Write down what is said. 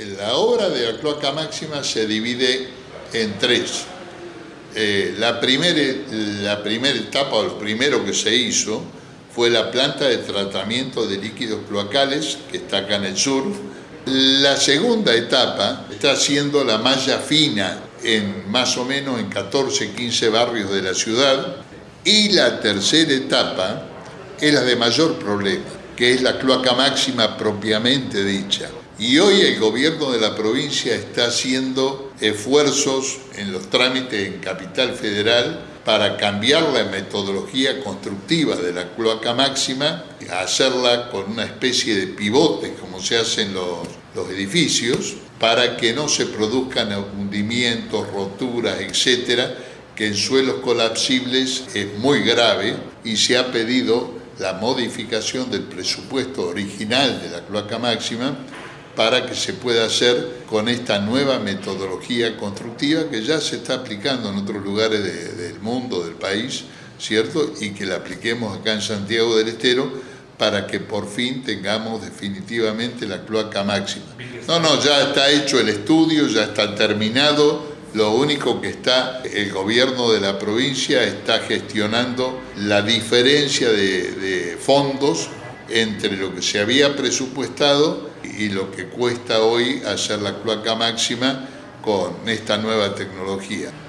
La obra de la cloaca máxima se divide en tres. La primera etapa, o lo primero que se hizo, fue la planta de tratamiento de líquidos cloacales, que está acá en el sur. La segunda etapa está haciendo la malla fina en más o menos en 14, 15 barrios de la ciudad. Y la tercera etapa es la de mayor problema, que es la cloaca máxima propiamente dicha. Y hoy el gobierno de la provincia está haciendo esfuerzos en los trámites en Capital Federal para cambiar la metodología constructiva de la cloaca máxima, hacerla con una especie de pivote, como se hace en los edificios, para que no se produzcan hundimientos, roturas, etcétera, que en suelos colapsibles es muy grave, y se ha pedido la modificación del presupuesto original de la cloaca máxima para que se pueda hacer con esta nueva metodología constructiva que ya se está aplicando en otros lugares del mundo, del país, ¿cierto? Y que la apliquemos acá en Santiago del Estero para que por fin tengamos definitivamente la cloaca máxima. No, ya está hecho el estudio, ya está terminado. Lo único que está, el gobierno de la provincia está gestionando la diferencia de fondos entre lo que se había presupuestado y lo que cuesta hoy hacer la cloaca máxima con esta nueva tecnología.